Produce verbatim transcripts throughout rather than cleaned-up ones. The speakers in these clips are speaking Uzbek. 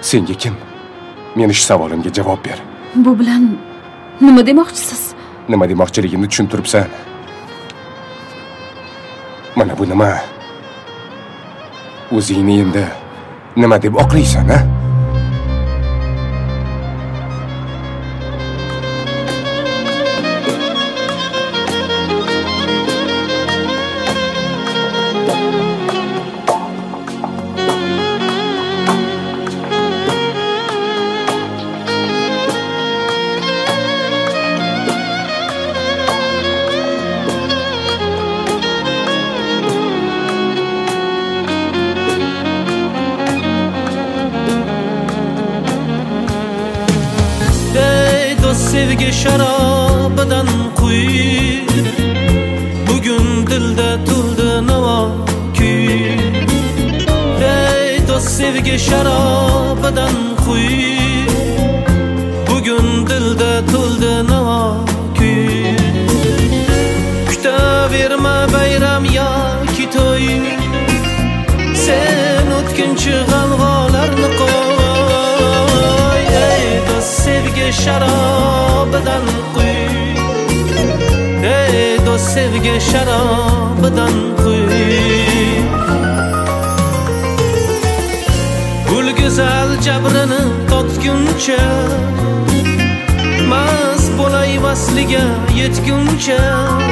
Senga kim? Meni shu savolimga javob ber. Bu bilan nima demoqchisiz? Nima demoqchiligimni tushuntiribsan? Mana bu nima? O'zingni endi nima deb oqlaysan, ha? Sevgi şarabidan quy Bugün dilde tuldi nava kuy Ey dost sevgi şarabidan quy Bugün dilde tuldi nava kuy Kutaverme bayram yoki to'y Sen o'tkinchi g'alg'alarni qo'y Ey dost sevgi şarabidan quy Ey dost sevgi şarabidan quy Gul güzel jabrini totguncha Mast bo'lay vasliga yetguncha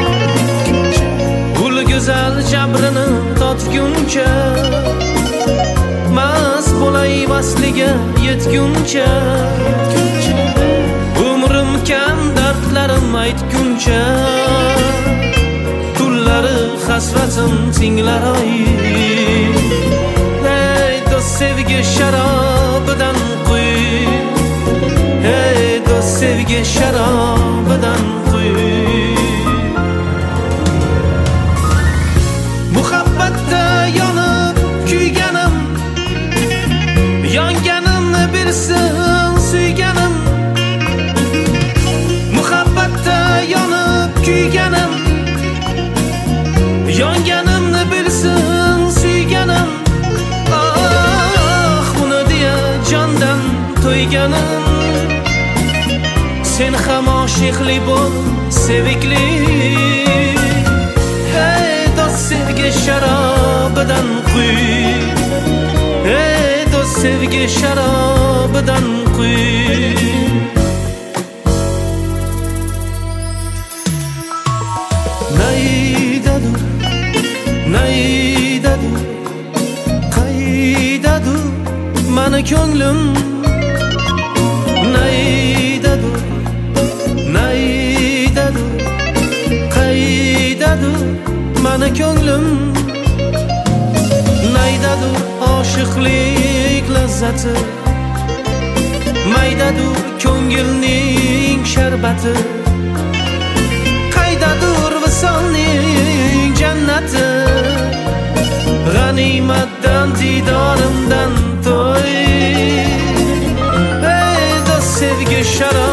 Gul güzel jabrini totguncha Mast bo'lay vasliga yetguncha Umrim kam dardlarim aytguncha Tunlari hasratim tinglar oy Ey dost sevgi şarabidan quy Ey dost sevgi şarabidan quy Muhabbatda yonib kuyganim Yonganimni bilsin suyganim Muhabbatda yonib kuyganim Yonganimni bilsin suyganim Ah uni deya jondan to'yganim Sen ham oshiqli bo'l sevikli Hey dost sevgi şarabidan quy Hey dost sevgi şarabidan quy Naydadur, naydadur, qaydadur mani ko'nglim Naydadur, naydadur, qaydadur mani ko'nglim Naydadur oshiqlik lazzati Maydadur ko'ngilning sharbati Qaydadur visolning jannati G'animatdan didorimdan to'y Ey dost sevgi sharob